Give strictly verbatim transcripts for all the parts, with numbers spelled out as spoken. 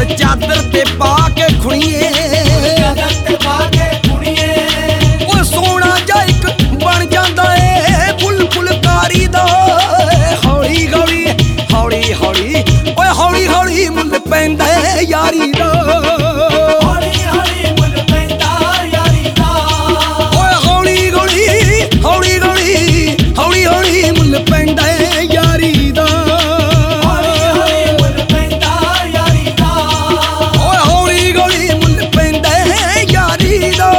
ਚਾਦਰ ਤੇ ਪਾ ਕੇ ਖੁਣੀਏ ਉਹ ਸੋਹਣਾ ਜਿਹਾ ਇੱਕ ਬਣ ਜਾਂਦਾ ਏ ਫੁੱਲ ਫੁਲਕਾਰੀ ਦਾ। ਹੌਲੀ ਹੌਲੀ ਹੌਲੀ ਹੌਲੀ ਓਏ ਹੌਲੀ ਹੌਲੀ ਮੁੱਲ ਪੈਂਦਾ ਯਾਰੀ ਦਾ। ਹੌਲੀ ਹੌਲੀ ਮੁੱਲ ਪੈਂਦਾ ਯਾਰੀ ਦਾ। ਓਏ ਹੌਲੀ ਹੌਲੀ ਹੌਲੀ ਹੌਲੀ ਹੌਲੀ ਹੌਲੀ ਮੁੱਲ ਪੈਂਦਾ ਯਾਰੀ ਦਾ। ਹੌਲੀ ਹੌਲੀ ਮੁੱਲ ਪੈਂਦਾ ਯਾਰੀ ਦਾ। ਓਏ ਹੌਲੀ ਹੌਲੀ ਮੁੱਲ ਪੈਂਦਾ ਯਾਰੀ ਦਾ।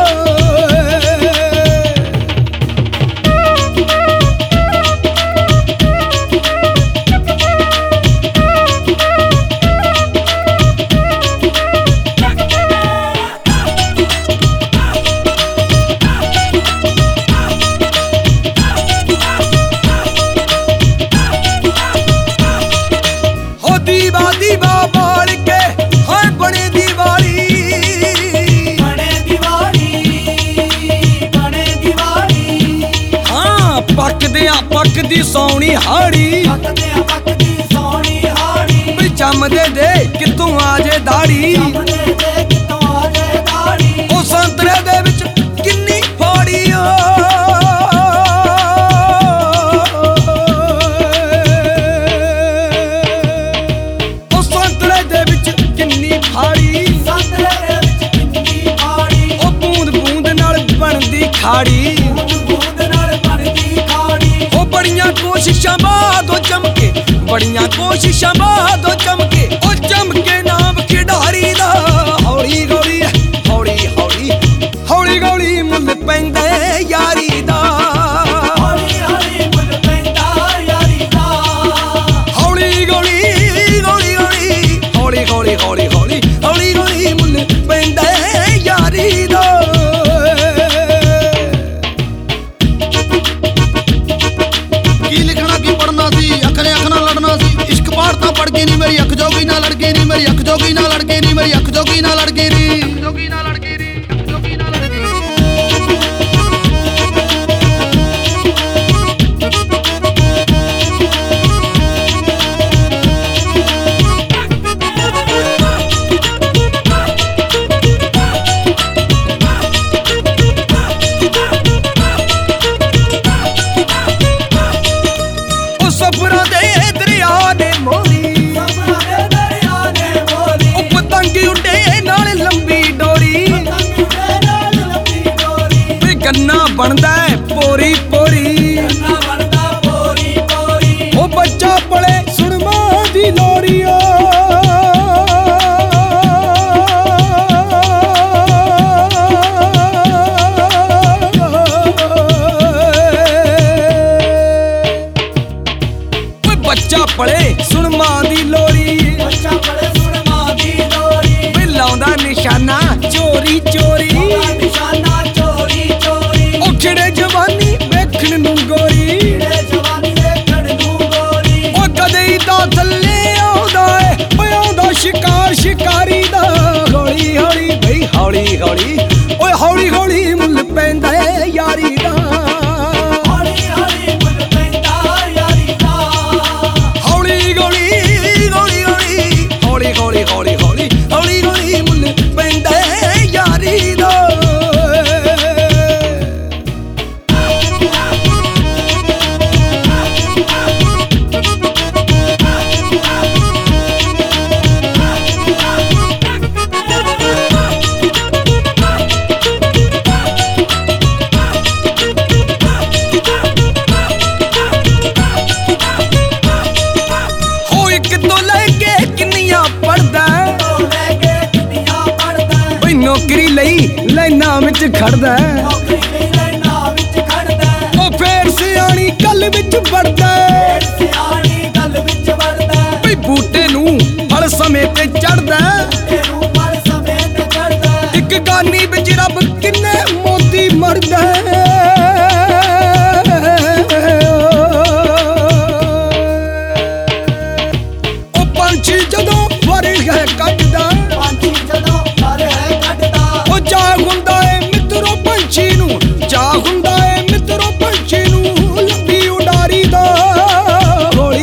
ਦੀਵਾ ਦੀਵਾ ਬਾਲ ਕੇ ਹਾਏ ਬਣੇ ਦੀਵਾਲੀ ਬਣੇ ਦੀਵਾਲੀ ਬਣੇ ਦੀਵਾਲੀ। ਹਾਂ ਪੱਕਦਿਆਂ ਪੱਕਦੀ ਸੌਣੀ ਹਾੜੀ ਪੱਕਦਿਆਂ ਪੱਕਦੀ ਸੌਣੀ ਹਾੜੀ ਵੀ ਜੰਮਦੇ ਦੇ ਕਿਤੋਂ ਆ ਜੇ ਦਾੜੀ ਜੰਮਦੇ ਦੇ ਕਿਤੋਂ ਆ ਜੇ ਦਾੜੀ। ਉਹ ਸੰਤਰੇ ਦੇ ਵਿੱਚ ਕਿੰਨੀ ਫਾੜੀ ਓ ਖਾੜੀ ਬੂੰਦ ਨਾਲ ਬਣਦੀ ਖਾੜੀ। ਉਹ ਬੜੀਆਂ ਕੋਸ਼ਿਸ਼ਾਂ ਬਾਅਦੋਂ ਚਮਕੇ ਬੜੀਆਂ ਕੋਸ਼ਿਸ਼ਾਂ ਬਾਅਦੋਂ ਚਮਕੇ ਉਹ ਚਮਕੇ ਨਾਮ ਖਿਡਾਰੀ ਦਾ। ਹੌਲੀ ਹੌਲੀ ਹੌਲੀ ਹੌਲੀ ਹੌਲੀ ਹੌਲੀ ਮੁੱਲ ਪੈਂਦਾ ਯਾਰੀ ਦਾ। ਹੌਲੀ ਹੌਲੀ ਮੁੱਲ ਪੈਂਦਾ ਯਾਰੀ ਦਾ। ਹੌਲੀ ਹੌਲੀ ਹੌਲੀ ਹੌਲੀ ਹੌਲੀ ਹੌਲੀ ਹੌਲੀ ਹੌਲੀ ਹੌਲੀ ਹੌਲੀ ਮੁੱਲ ਪੈਂਦਾ ਯਾਰੀ ਦਾ। ਪੜਕੇ ਨੀ ਮੇਰੀ ਅੱਖ ਜੋਗੀ ਨਾ ਲੜਕੇ ਨੀ ਮੇਰੀ ਅੱਖ ਜੋਗੀ ਨਾ ਲੜਕੇ ਨੀ ਮੇਰੀ ਅੱਖ ਜੋਗੀ ਨਾ ਲੜਕੇ ਨੀ ਜੋਗੀ ਨਾ ਲੜਕੇ ਨੀ ਜੋਗੀ ਨਾ ਲੜਕੇ ਉਹ ਸਫਰਾਂ ਦੇ ਦਰਿਆ ਨੇ ਮੋਰੀ ਗੰਨਾ ਬਣਦਾ ਪੋਰੀ ਪੋਰੀ ਉਹ ਬੱਚਾ ਪਲੇ ਸੁਣ ਮਾਂ ਦੀ ਲੋਰੀ ਓ। ਬੱਚਾ ਪਲੇ ਸੁਣ ਮਾਂ ਦੀ ਲੋਰੀ ਬੱਚਾ ਪਲੇ ਸੁਣ ਮਾਂ ਦੀ ਲੋਰੀ ਵੇ ਲਾਉਂਦਾ ਨਿਸ਼ਾਨਾ ਚੋਰੀ ਚੋਰੀ ਨਿਸ਼ਾਨਾ ਚੋਰੀ ਚੋਰੀ। ਉਹ ਖਿੜੇ ਜਵਾਨੀ ਵੇਖਣ ਨੂੰ ਗੋਰੀ ਖਿੜੇ ਜਵਾਨੀ ਵੇਖਣ ਨੂੰ ਗੋਰੀ। ਉਹ ਕਦੇ ਹੀ ਤਾਂ ਥੱਲੇ ਆਉਂਦਾ ਏ ਓਏ ਆਉਂਦਾ ਸ਼ਿਕਾਰ ਸ਼ਿਕਾਰੀ ਦਾ। ਹੌਲੀ ਹੌਲੀ ਬਈ ਹੌਲੀ ਹੌਲੀ ਓਏ ਹੌਲੀ ਹੌਲੀ ਮੁੱਲ ਪੈਂਦਾ ਯਾਰੀ ਦਾ। ਹੌਲੀ ਹੌਲੀ ਮੁੱਲ ਪੈਂਦਾ ਯਾਰੀ ਦਾ। ਹੌਲੀ ਹੌਲੀ ਹੌਲੀ ਹੌਲੀ ਹੌਲੀ ਹੌਲੀ ਹੌਲੀ ਹੌਲੀ ਹੌਲੀ ਹੌਲੀ ਮੁੱਲ ਪੈਂਦਾ ਯਾਰੀ ਦਾ। ਨੌਕਰੀ ਲਈ ਲਾਈਨਾਂ ਵਿੱਚ ਖੜਦਾ ਉਹ ਫੇਰ ਸਿਆਣੀ ਗੱਲ ਵਿੱਚ ਵੜਦਾ ਬਈ ਬੂਟੇ ਨੂੰ ਫਲ ਸਮੇਂ ਤੇ ਚੜਦਾ। ਇੱਕ ਗਾਨੀ ਵਿੱਚ ਰੱਬ ਕਿੰਨੇ ਮੋਤੀ ਮਰਦਾ। ਉਹ ਪੰਛੀ ਜਦੋਂ ਵਰ ਹੈ ਕੱਢਦਾ ਉਹ ਚਾਹ ਹੁੰਦਾ ਏ ਮਿੱਤਰੋ ਪੰਛੀ ਨੂੰ ਚਾਹ ਹੁੰਦਾ ਏ ਮਿੱਤਰੋ ਪੰਛੀ ਨੂੰ ਲੰਬੀ ਉਡਾਰੀ ਦਾ। ਹੌਲੀ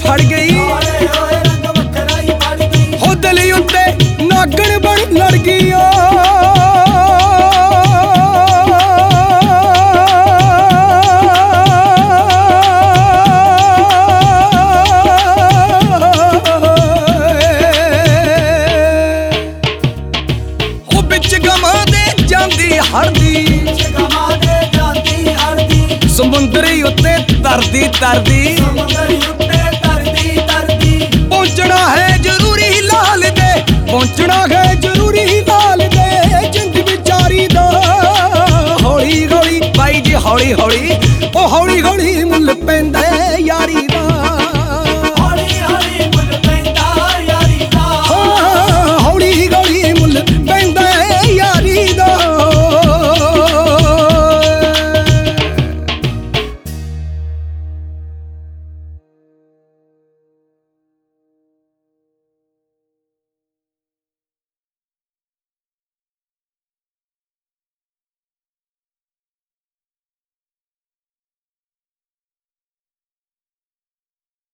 ਫੜ ਗਈ ਹੋ ਦਿਲ ਉੱਤੇ ਨਾਗਣ ਬਣ ਲੜ ਗਈ ਓ ਸਮੁੰਦਰੀ ਉੱਤੇ ਤਰਦੀ ਤਰਦੀ ਪਹੁੰਚਣਾ ਹੈ ਜ਼ਰੂਰੀ ਲਾਲ ਦੇ ਪਹੁੰਚਣਾ ਹੈ ਜ਼ਰੂਰੀ ਲਾਲ ਦੇ ਜਿੰਦ ਵਿਚਾਰੀ ਦਾ ਹੌਲੀ ਹੌਲੀ ਬਾਈ ਜੀ ਹੌਲੀ ਹੌਲੀ ਉਹ ਹੌਲੀ ਹੌਲੀ ਮੁੱਲ ਪੈਂਦਾ